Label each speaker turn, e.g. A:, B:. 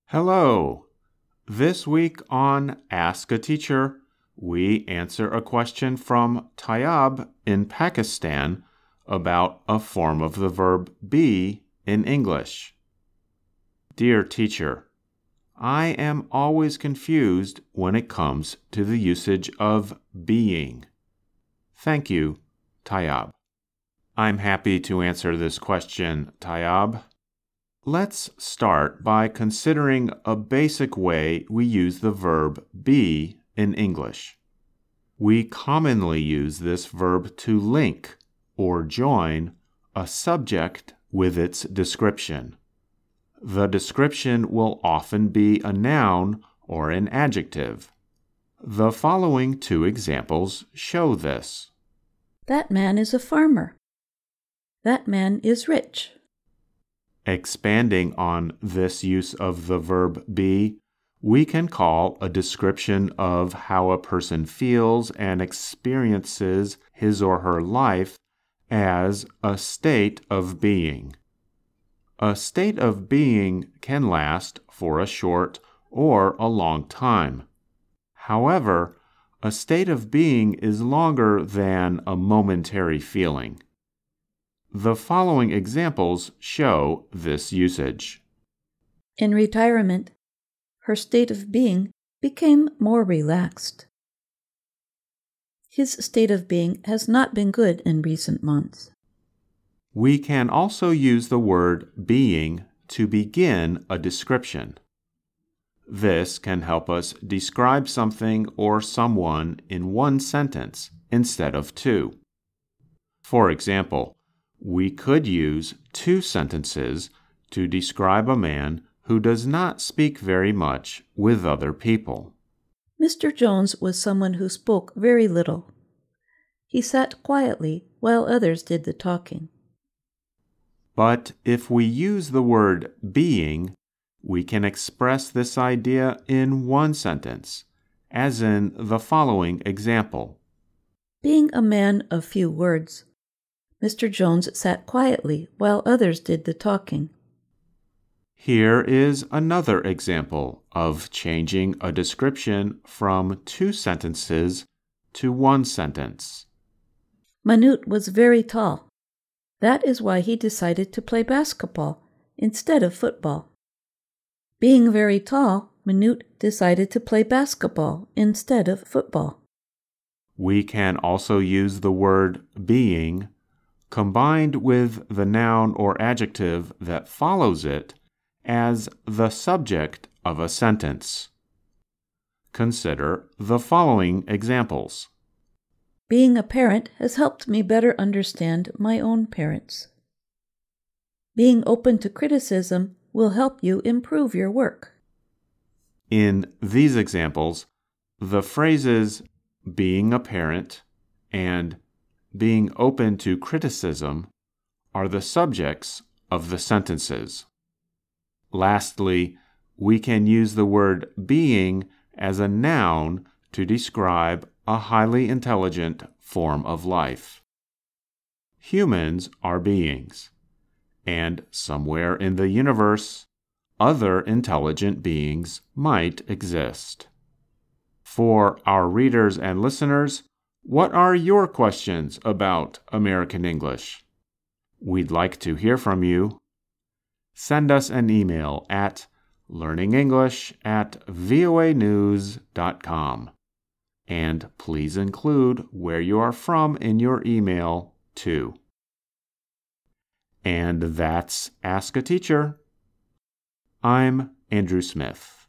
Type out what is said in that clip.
A: Hello! This week on Ask a Teacher, we answer a question from Tayab in Pakistan about a form of the verb be in English. Dear teacher, I am always confused when it comes to the usage of being. Thank you, Tayab. I'm happy to answer this question, Tayab. Let's start by considering a basic way we use the verb be in English. We commonly use this verb to link or join a subject with its description. The description will often be a noun or an adjective. The following two examples show this.
B: That man is a farmer. That man is rich.
A: Expanding on this use of the verb be, we can call a description of how a person feels and experiences his or her life as a state of being. A state of being can last for a short or a long time. However, a state of being is longer than a momentary feeling. The following examples show this usage.
B: In retirement, her state of being became more relaxed. His state of being has not been good in recent months.
A: We can also use the word being to begin a description. This can help us describe something or someone in one sentence instead of two. For example, we could use two sentences to describe a man who does not speak very much with other people.
B: Mr. Jones was someone who spoke very little. He sat quietly while others did the talking.
A: But if we use the word being, we can express this idea in one sentence, as in the following example.
B: Being a man of few words, Mr. Jones sat quietly while others did the talking.
A: Here is another example of changing a description from two sentences to one sentence.
B: Manute was very tall. That is why he decided to play basketball instead of football. Being very tall, Manute decided to play basketball instead of football.
A: We can also use the word being combined with the noun or adjective that follows it as the subject of a sentence. Consider the following examples.
B: Being a parent has helped me better understand my own parents. Being open to criticism will help you improve your work.
A: In these examples, the phrases being a parent and being open to criticism are the subjects of the sentences. Lastly, we can use the word being as a noun to describe a highly intelligent form of life. Humans are beings, and somewhere in the universe, other intelligent beings might exist. For our readers and listeners, what are your questions about American English? We'd like to hear from you. Send us an email at learningenglish@voanews.com. And please include where you are from in your email, too. And that's Ask a Teacher. I'm Andrew Smith.